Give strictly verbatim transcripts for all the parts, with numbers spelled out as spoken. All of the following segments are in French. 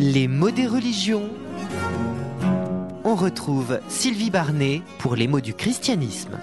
Les mots des religions. On retrouve Sylvie Barnet pour les mots du christianisme.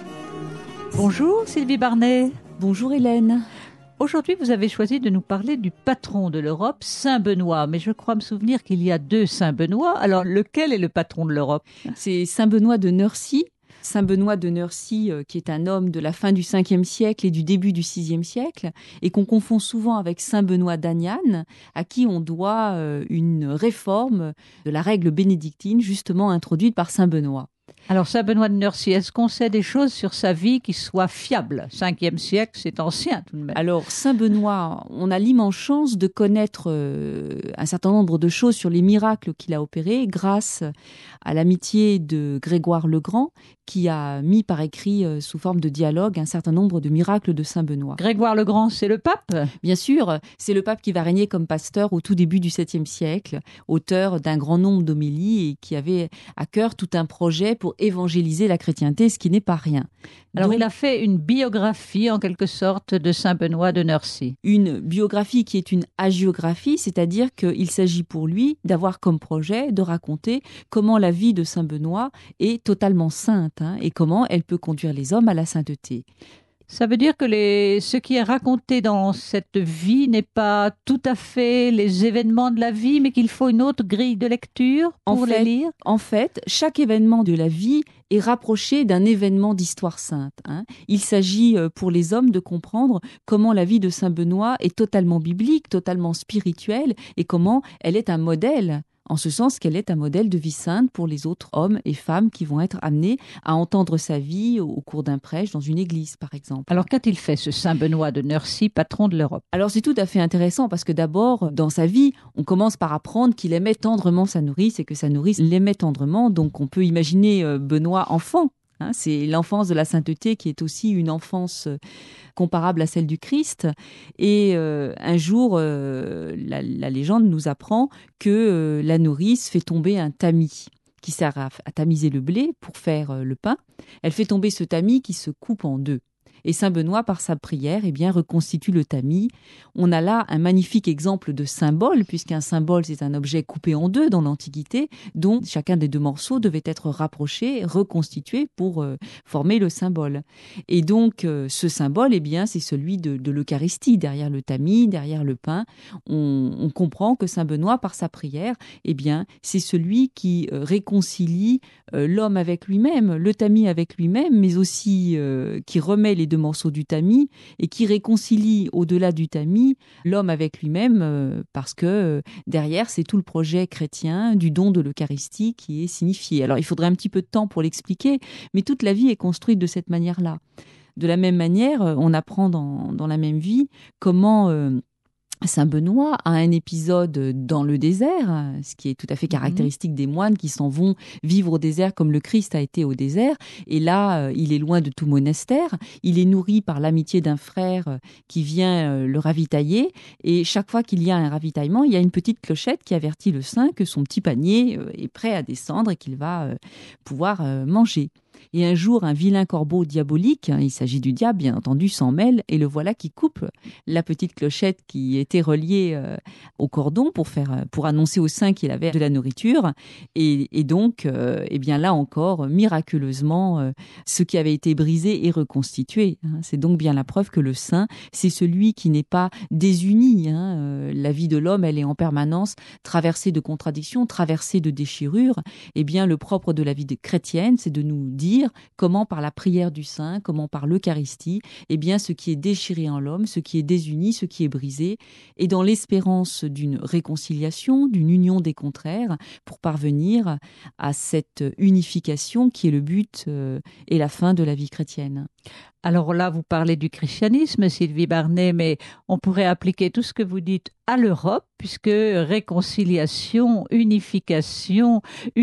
Bonjour Sylvie Barnet. Bonjour Hélène. Aujourd'hui, vous avez choisi de nous parler du patron de l'Europe, Saint Benoît. Mais je crois me souvenir qu'il y a deux Saint Benoît. Alors, lequel est le patron de l'Europe ? C'est Saint Benoît de Nursie. Saint Benoît de Nursie, euh, qui est un homme de la fin du cinquième siècle et du début du sixième siècle, et qu'on confond souvent avec Saint Benoît d'Aniane, à qui on doit euh, une réforme de la règle bénédictine, justement introduite par Saint Benoît. Alors, Saint Benoît de Nursie, est-ce qu'on sait des choses sur sa vie qui soient fiables ? cinquième siècle, c'est ancien tout de même. Alors, Saint Benoît, on a l'immense chance de connaître euh, un certain nombre de choses sur les miracles qu'il a opérés grâce à l'amitié de Grégoire le Grand, qui a mis par écrit, euh, sous forme de dialogue, un certain nombre de miracles de Saint Benoît. Grégoire le Grand, c'est le pape ? Bien sûr, c'est le pape qui va régner comme pasteur au tout début du septième siècle, auteur d'un grand nombre d'homélies et qui avait à cœur tout un projet pour évangéliser la chrétienté, ce qui n'est pas rien. Alors, Donc, il a fait une biographie, en quelque sorte, de Saint Benoît de Nursie. Une biographie qui est une hagiographie, c'est-à-dire qu'il s'agit pour lui d'avoir comme projet de raconter comment la vie de Saint Benoît est totalement sainte hein, et comment elle peut conduire les hommes à la sainteté. Ça veut dire que les... ce qui est raconté dans cette vie n'est pas tout à fait les événements de la vie, mais qu'il faut une autre grille de lecture pour en fait, les lire. En fait, chaque événement de la vie est rapproché d'un événement d'histoire sainte. Hein. Il s'agit pour les hommes de comprendre comment la vie de Saint Benoît est totalement biblique, totalement spirituelle, et comment elle est un modèle, en ce sens qu'elle est un modèle de vie sainte pour les autres hommes et femmes qui vont être amenés à entendre sa vie au cours d'un prêche dans une église, par exemple. Alors, qu'a-t-il fait, ce Saint Benoît de Nursie, patron de l'Europe ? Alors, c'est tout à fait intéressant parce que d'abord, dans sa vie, on commence par apprendre qu'il aimait tendrement sa nourrice et que sa nourrice l'aimait tendrement. Donc, on peut imaginer Benoît enfant. Hein, c'est l'enfance de la sainteté qui est aussi une enfance comparable à celle du Christ. Et euh, un jour, euh, la, la légende nous apprend que euh, la nourrice fait tomber un tamis qui sert à, à tamiser le blé pour faire euh, le pain. Elle fait tomber ce tamis qui se coupe en deux. Et Saint Benoît, par sa prière, eh bien, reconstitue le tamis. On a là un magnifique exemple de symbole, puisqu'un symbole, c'est un objet coupé en deux dans l'Antiquité, dont chacun des deux morceaux devait être rapproché, reconstitué pour euh, former le symbole. Et donc, euh, ce symbole, eh bien, c'est celui de, de l'Eucharistie. Derrière le tamis, derrière le pain, on, on comprend que Saint Benoît, par sa prière, eh bien, c'est celui qui euh, réconcilie euh, l'homme avec lui-même, le tamis avec lui-même, mais aussi euh, qui remet les deux morceaux du tamis et qui réconcilie au-delà du tamis l'homme avec lui-même euh, parce que euh, derrière c'est tout le projet chrétien du don de l'Eucharistie qui est signifié. Alors il faudrait un petit peu de temps pour l'expliquer, mais toute la vie est construite de cette manière-là. De la même manière, on apprend dans, dans la même vie comment euh, Saint Benoît a un épisode dans le désert, ce qui est tout à fait caractéristique des moines qui s'en vont vivre au désert comme le Christ a été au désert. Et là, il est loin de tout monastère. Il est nourri par l'amitié d'un frère qui vient le ravitailler. Et chaque fois qu'il y a un ravitaillement, il y a une petite clochette qui avertit le saint que son petit panier est prêt à descendre et qu'il va pouvoir manger. Et un jour, un vilain corbeau diabolique, il s'agit du diable bien entendu, s'en mêle et le voilà qui coupe la petite clochette qui était reliée euh, au cordon pour, faire, pour annoncer au saint qu'il avait de la nourriture. Et, et donc, euh, eh bien là encore, miraculeusement, euh, ce qui avait été brisé est reconstitué. Hein. C'est donc bien la preuve que le saint, c'est celui qui n'est pas désuni. Hein. Euh, la vie de l'homme, elle est en permanence traversée de contradictions, traversée de déchirures. Eh bien, le propre de la vie de chrétienne, c'est de nous dire comment par la prière du saint, comment par l'Eucharistie, eh bien ce qui est déchiré en l'homme, ce qui est désuni, ce qui est brisé, et dans l'espérance d'une réconciliation, d'une union des contraires, pour parvenir à cette unification qui est le but euh, et la fin de la vie chrétienne. Alors là, vous parlez du christianisme, Sylvie Barnet, mais on pourrait appliquer tout ce que vous dites à l'Europe, puisque réconciliation, unification,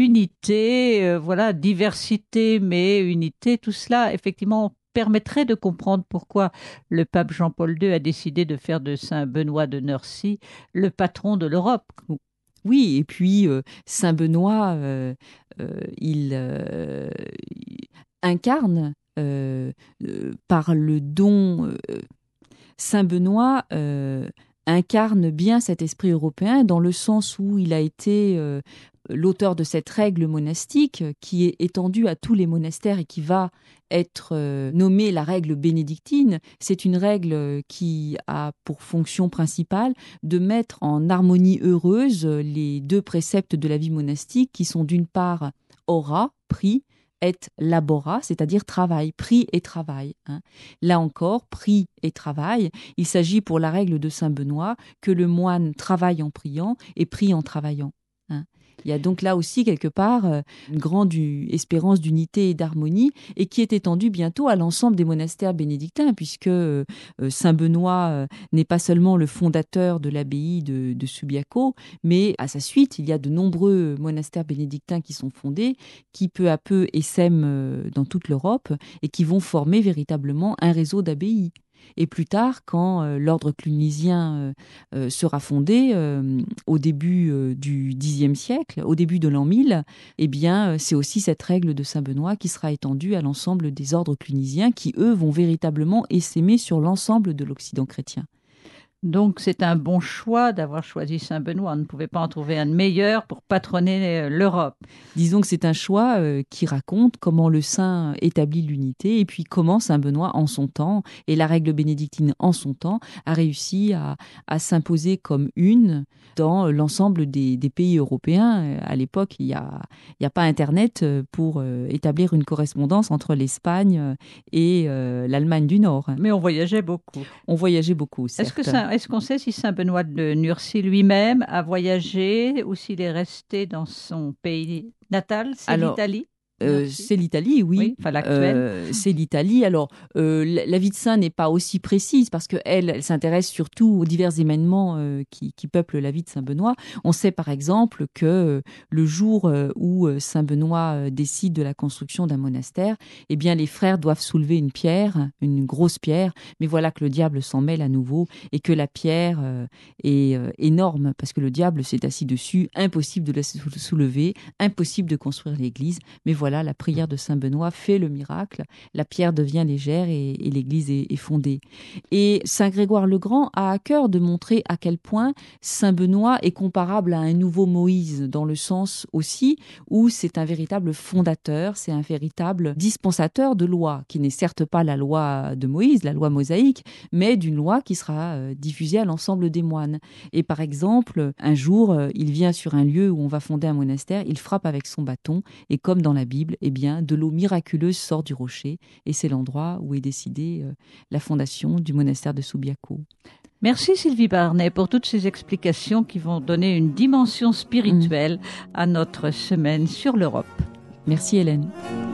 unité, euh, voilà, diversité, mais unité, tout cela, effectivement, permettrait de comprendre pourquoi le pape Jean-Paul deux a décidé de faire de Saint Benoît de Nursie le patron de l'Europe. Oui, et puis euh, Saint Benoît, euh, euh, il, euh, il incarne Euh, euh, par le don, euh, Saint Benoît euh, incarne bien cet esprit européen dans le sens où il a été euh, l'auteur de cette règle monastique qui est étendue à tous les monastères et qui va être euh, nommée la règle bénédictine. C'est une règle qui a pour fonction principale de mettre en harmonie heureuse les deux préceptes de la vie monastique qui sont d'une part ora, prix, et labora, c'est-à-dire travail, prix et travail. Hein. Là encore, prix et travail, il s'agit pour la règle de saint Benoît que le moine travaille en priant et prie en travaillant. Hein. Il y a donc là aussi quelque part une grande espérance d'unité et d'harmonie et qui est étendue bientôt à l'ensemble des monastères bénédictins puisque euh, saint Benoît euh, n'est pas seulement le fondateur de l'abbaye de, de Subiaco, mais à sa suite, il y a de nombreux monastères bénédictins qui sont fondés, qui peu à peu essaiment dans toute l'Europe et qui vont former véritablement un réseau d'abbayes. Et plus tard, quand euh, l'ordre clunisien euh, euh, sera fondé euh, au début euh, du Xe siècle, au début de l'an mille, eh bien, c'est aussi cette règle de saint Benoît qui sera étendue à l'ensemble des ordres clunisiens qui, eux, vont véritablement essaimer sur l'ensemble de l'Occident chrétien. Donc, c'est un bon choix d'avoir choisi saint Benoît. On ne pouvait pas en trouver un de meilleur pour patronner l'Europe. Disons que c'est un choix euh, qui raconte comment le saint établit l'unité et puis comment saint Benoît, en son temps, et la règle bénédictine en son temps, a réussi à, à s'imposer comme une dans l'ensemble des, des pays européens. À l'époque, il n'y a, il y a pas Internet pour euh, établir une correspondance entre l'Espagne et euh, l'Allemagne du Nord. Mais on voyageait beaucoup. On voyageait beaucoup, certes. Est-ce que ça Est-ce qu'on sait si saint Benoît de Nursie lui-même a voyagé ou s'il est resté dans son pays natal, c'est Alors, l'Italie? Euh, c'est l'Italie, oui. oui enfin, l'actuelle. Euh, c'est l'Italie. Alors, euh, la, la vie de saint n'est pas aussi précise parce qu'elle elle, elle s'intéresse surtout aux divers événements euh, qui, qui peuplent la vie de saint Benoît. On sait par exemple que euh, le jour euh, où euh, saint Benoît euh, décide de la construction d'un monastère, eh bien, les frères doivent soulever une pierre, une grosse pierre, mais voilà que le diable s'en mêle à nouveau et que la pierre euh, est euh, énorme parce que le diable s'est assis dessus, impossible de la soulever, impossible de construire l'église, mais voilà, la prière de saint Benoît fait le miracle, la pierre devient légère et, et l'église est, est fondée. Et saint Grégoire le Grand a à cœur de montrer à quel point saint Benoît est comparable à un nouveau Moïse, dans le sens aussi où c'est un véritable fondateur, c'est un véritable dispensateur de loi, qui n'est certes pas la loi de Moïse, la loi mosaïque, mais d'une loi qui sera euh, diffusée à l'ensemble des moines. Et par exemple, un jour, euh, il vient sur un lieu où on va fonder un monastère, il frappe avec son bâton, et comme dans la Bible, eh bien, de l'eau miraculeuse sort du rocher et c'est l'endroit où est décidée euh, la fondation du monastère de Subiaco. Merci Sylvie Barnet pour toutes ces explications qui vont donner une dimension spirituelle mmh. à notre semaine sur l'Europe. Merci Hélène.